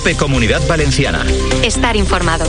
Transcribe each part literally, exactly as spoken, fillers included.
COPE Comunidad Valenciana. Estar informado.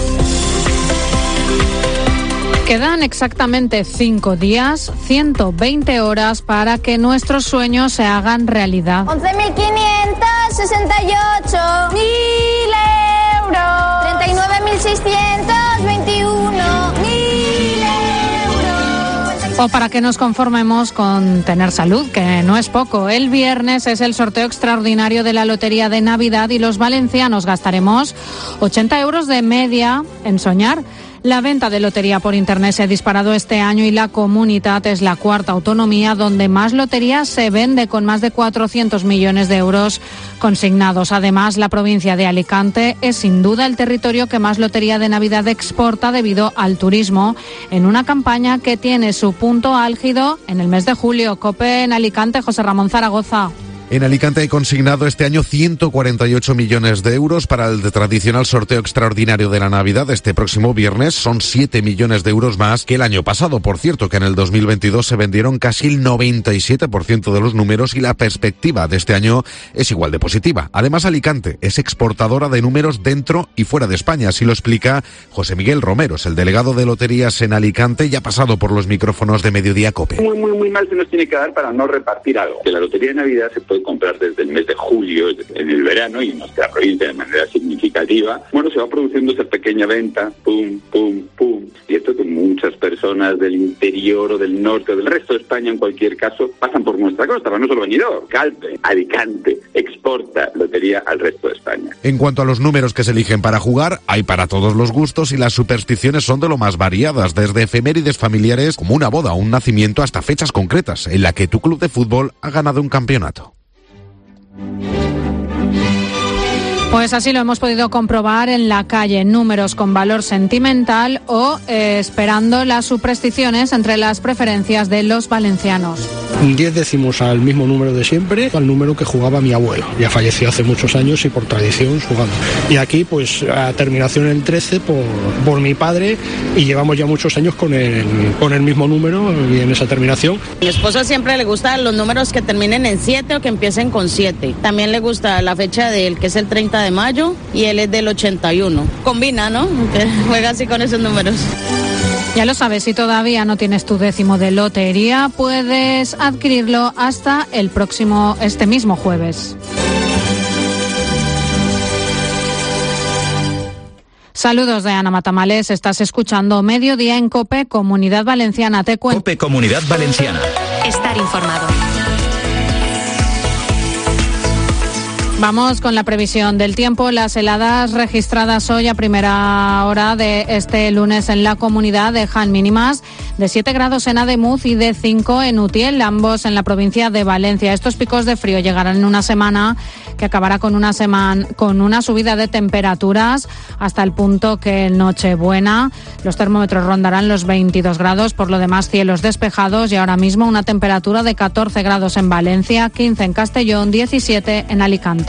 Quedan exactamente cinco días, ciento veinte horas para que nuestros sueños se hagan realidad. once mil quinientos sesenta y ocho mil euros. treinta y nueve mil seiscientos veintiuno mil euros. O para que nos conformemos con tener salud, que no es poco. El viernes es el sorteo extraordinario de la Lotería de Navidad y los valencianos gastaremos ochenta euros de media en soñar. La venta de lotería por Internet se ha disparado este año y la Comunitat es la cuarta autonomía donde más lotería se vende, con más de cuatrocientos millones de euros consignados. Además, la provincia de Alicante es sin duda el territorio que más lotería de Navidad exporta debido al turismo, en una campaña que tiene su punto álgido en el mes de julio. COPE en Alicante, José Ramón Zaragoza. En Alicante hay consignado este año ciento cuarenta y ocho millones de euros para el tradicional sorteo extraordinario de la Navidad. Este próximo viernes son siete millones de euros más que el año pasado. Por cierto, que en el dos mil veintidós se vendieron casi el noventa y siete por ciento de los números y la perspectiva de este año es igual de positiva. Además, Alicante es exportadora de números dentro y fuera de España. Así lo explica José Miguel Romero, el delegado de loterías en Alicante, y ha pasado por los micrófonos de Mediodía COPE. Muy, muy, muy mal se nos tiene que dar para no repartir algo. Que la lotería de Navidad se puede comprar desde el mes de julio, en el verano, y en nuestra provincia de manera significativa. Bueno, se va produciendo esa pequeña venta, pum, pum, pum. Cierto que muchas personas del interior o del norte o del resto de España, en cualquier caso, pasan por nuestra costa, pero no solo Benidorm, Calpe, Alicante, exporta lotería al resto de España. En cuanto a los números que se eligen para jugar, hay para todos los gustos y las supersticiones son de lo más variadas, desde efemérides familiares como una boda o un nacimiento hasta fechas concretas en la que tu club de fútbol ha ganado un campeonato. Pues así lo hemos podido comprobar en la calle, números con valor sentimental o eh, esperando las supersticiones entre las preferencias de los valencianos. diez décimos al mismo número de siempre, al número que jugaba mi abuelo. Ya falleció hace muchos años y por tradición jugando. Y aquí pues a terminación el trece por, por mi padre, y llevamos ya muchos años con el, con el mismo número y en esa terminación. A mi esposo siempre le gustan los números que terminen en siete o que empiecen con siete. También le gusta la fecha de él, que es el treinta de mayo, y él es del ochenta y uno. Combina, ¿no? Juega así con esos números. Ya lo sabes, si todavía no tienes tu décimo de lotería, puedes adquirirlo hasta el próximo, este mismo jueves. Saludos de Ana Matamales, estás escuchando Mediodía en COPE, Comunidad Valenciana. Te cuento. COPE Comunidad Valenciana. Estar informado. Vamos con la previsión del tiempo. Las heladas registradas hoy a primera hora de este lunes en la comunidad dejan mínimas de siete grados en Ademuz y de cinco en Utiel, ambos en la provincia de Valencia. Estos picos de frío llegarán en una semana que acabará con una semana con una subida de temperaturas hasta el punto que en Nochebuena los termómetros rondarán los veintidós grados. Por lo demás, cielos despejados y ahora mismo una temperatura de catorce grados en Valencia, quince en Castellón, diecisiete en Alicante.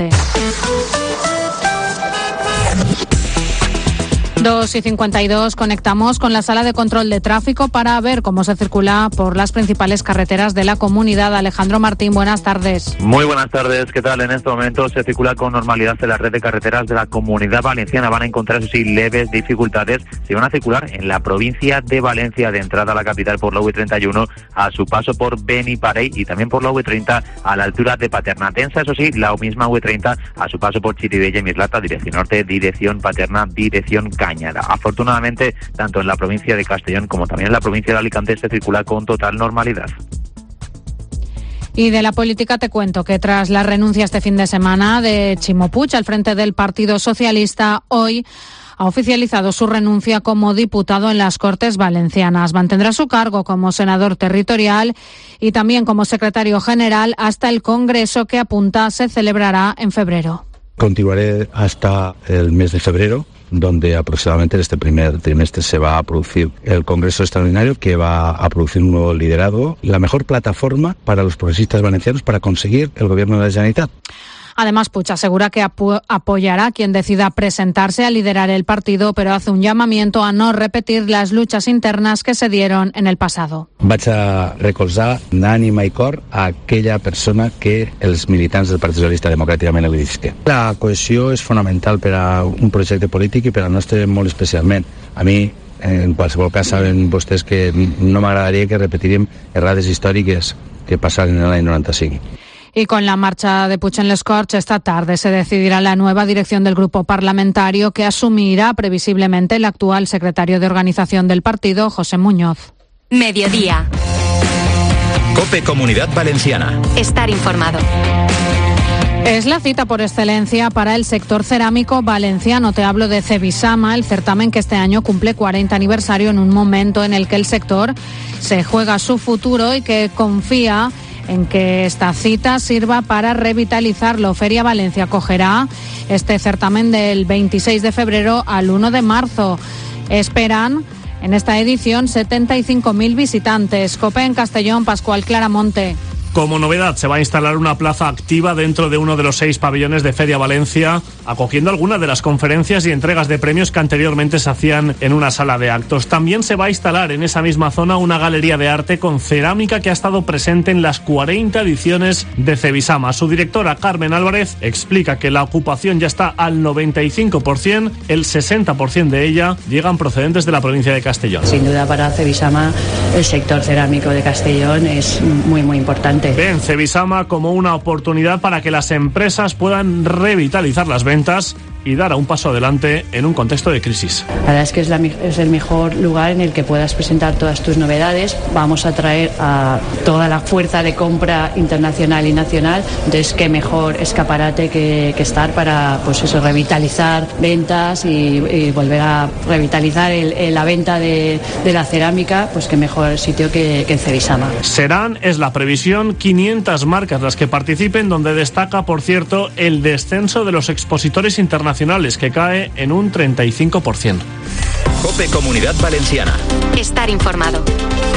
dos y cincuenta y dos, conectamos con la sala de control de tráfico para ver cómo se circula por las principales carreteras de la comunidad. Alejandro Martín, buenas tardes. Muy buenas tardes, ¿qué tal? En este momento se circula con normalidad en la red de carreteras de la comunidad valenciana. Van a encontrar, eso sí, leves dificultades. Se van a circular en la provincia de Valencia, de entrada a la capital por la U treinta y uno, a su paso por Beniparey, y también por la U treinta a la altura de Paterna. Tensa, eso sí, la misma U treinta a su paso por Chirivella y Mislata, dirección norte, dirección Paterna, dirección Cañada. Afortunadamente, tanto en la provincia de Castellón como también en la provincia de Alicante se circula con total normalidad. Y de la política te cuento que tras la renuncia este fin de semana de Ximo Puig al frente del Partido Socialista, hoy ha oficializado su renuncia como diputado en las Cortes Valencianas. Mantendrá su cargo como senador territorial y también como secretario general hasta el Congreso, que apunta se celebrará en febrero. Continuaré hasta el mes de febrero, donde aproximadamente en este primer trimestre se va a producir el Congreso Extraordinario, que va a producir un nuevo liderazgo, la mejor plataforma para los progresistas valencianos para conseguir el gobierno de la Generalitat. Además, Puig asegura que apo- apoyará a quien decida presentarse a liderar el partido, pero hace un llamamiento a no repetir las luchas internas que se dieron en el pasado. Vaig a recolzar d'ànima i cor a aquella persona que els militants del Partit Socialista democràticament elegisquen. La cohesió és fonamental per a un projecte polític i per al nostre molt especialment. A mi, en qualsevol cas, saben vostès que no m'agradaria que repetiríem errades històriques que passaren en l'any noranta-cinc. Y con la marcha de Puig en les Corts, esta tarde se decidirá la nueva dirección del grupo parlamentario que asumirá previsiblemente el actual secretario de organización del partido, José Muñoz. Mediodía. COPE Comunidad Valenciana. Estar informado. Es la cita por excelencia para el sector cerámico valenciano. Te hablo de Cebisama, el certamen que este año cumple cuarenta aniversario en un momento en el que el sector se juega su futuro y que confía en que esta cita sirva para revitalizarlo. Feria Valencia acogerá este certamen del veintiséis de febrero al uno de marzo. Esperan en esta edición setenta y cinco mil visitantes. COPE en Castellón, Pascual Claramonte. Como novedad, se va a instalar una plaza activa dentro de uno de los seis pabellones de Feria Valencia, acogiendo algunas de las conferencias y entregas de premios que anteriormente se hacían en una sala de actos. También se va a instalar en esa misma zona una galería de arte con cerámica que ha estado presente en las cuarenta ediciones de Cebisama. Su directora, Carmen Álvarez, explica que la ocupación ya está al noventa y cinco por ciento, el sesenta por ciento de ella llegan procedentes de la provincia de Castellón. Sin duda, para Cebisama el sector cerámico de Castellón es muy, muy importante. Ven Cebisama como una oportunidad para que las empresas puedan revitalizar las ventas y dar a un paso adelante en un contexto de crisis. La verdad es que es, la, es el mejor lugar en el que puedas presentar todas tus novedades. Vamos a traer a toda la fuerza de compra internacional y nacional. Entonces, qué mejor escaparate que, que estar para, pues eso, revitalizar ventas y, y volver a revitalizar el, el, la venta de, de la cerámica. Pues qué mejor sitio que, que Cebisama. Serán, es la previsión, quinientas marcas las que participen, donde destaca, por cierto, el descenso de los expositores internacionales, que cae en un treinta y cinco por ciento. COPE Comunidad Valenciana. Estar informado.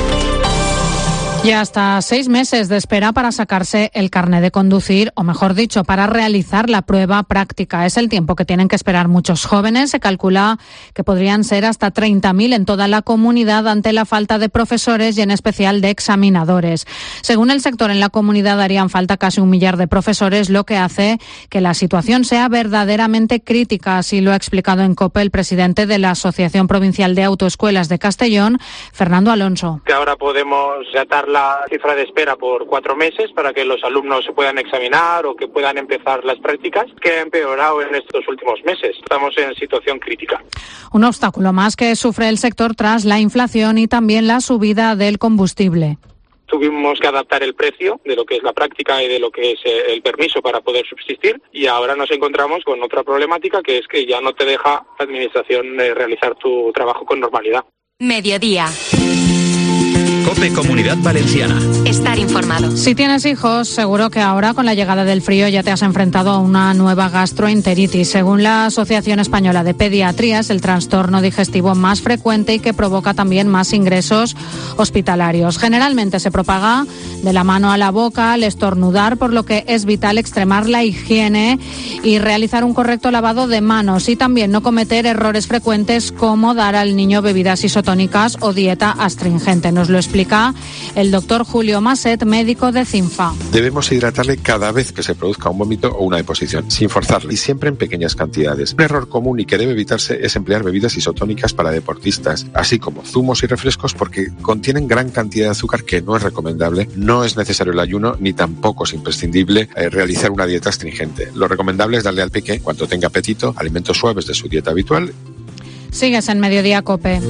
Y hasta seis meses de espera para sacarse el carné de conducir, o mejor dicho, para realizar la prueba práctica. Es el tiempo que tienen que esperar muchos jóvenes. Se calcula que podrían ser hasta treinta mil en toda la comunidad ante la falta de profesores y en especial de examinadores. Según el sector, en la comunidad harían falta casi un millar de profesores, lo que hace que la situación sea verdaderamente crítica. Así lo ha explicado en COPE el presidente de la Asociación Provincial de Autoescuelas de Castellón, Fernando Alonso. Que ahora podemos atar la cifra de espera por cuatro meses para que los alumnos se puedan examinar o que puedan empezar las prácticas, que ha empeorado en estos últimos meses. Estamos en situación crítica. Un obstáculo más que sufre el sector tras la inflación y también la subida del combustible. Tuvimos que adaptar el precio de lo que es la práctica y de lo que es el permiso para poder subsistir, y ahora nos encontramos con otra problemática, que es que ya no te deja la administración realizar tu trabajo con normalidad. Mediodía. COPE Comunidad Valenciana. Estar informado. Si tienes hijos, seguro que ahora con la llegada del frío ya te has enfrentado a una nueva gastroenteritis. Según la Asociación Española de Pediatría, es el trastorno digestivo más frecuente y que provoca también más ingresos hospitalarios. Generalmente se propaga de la mano a la boca al estornudar, por lo que es vital extremar la higiene y realizar un correcto lavado de manos, y también no cometer errores frecuentes como dar al niño bebidas isotónicas o dieta astringente. Nos lo explica el doctor Julio Maset, médico de CINFA. Debemos hidratarle cada vez que se produzca un vómito o una deposición, sin forzarle, y siempre en pequeñas cantidades. Un error común y que debe evitarse es emplear bebidas isotónicas para deportistas, así como zumos y refrescos, porque contienen gran cantidad de azúcar que no es recomendable. No es necesario el ayuno, ni tampoco es imprescindible eh, realizar una dieta astringente. Lo recomendable es darle al peque, cuando tenga apetito, alimentos suaves de su dieta habitual. Sigues en Mediodía COPE.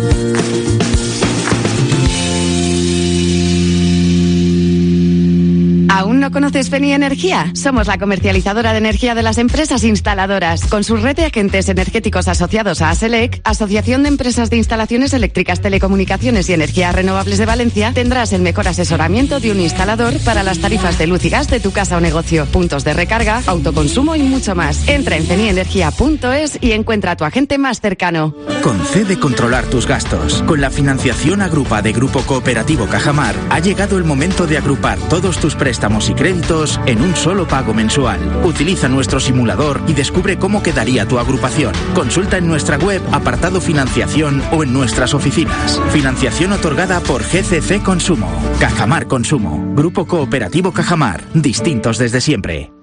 ¿Aún no conoces Feni Energía? Somos la comercializadora de energía de las empresas instaladoras. Con su red de agentes energéticos asociados a ASELEC, Asociación de Empresas de Instalaciones Eléctricas, Telecomunicaciones y Energías Renovables de Valencia, tendrás el mejor asesoramiento de un instalador para las tarifas de luz y gas de tu casa o negocio, puntos de recarga, autoconsumo y mucho más. Entra en fenienergia punto es y encuentra a tu agente más cercano. Concede controlar tus gastos. Con la financiación Agrupa de Grupo Cooperativo Cajamar, ha llegado el momento de agrupar todos tus préstamos y créditos en un solo pago mensual. Utiliza nuestro simulador y descubre cómo quedaría tu agrupación. Consulta en nuestra web, apartado financiación o en nuestras oficinas. Financiación otorgada por G C C Consumo. Cajamar Consumo. Grupo Cooperativo Cajamar. Distintos desde siempre.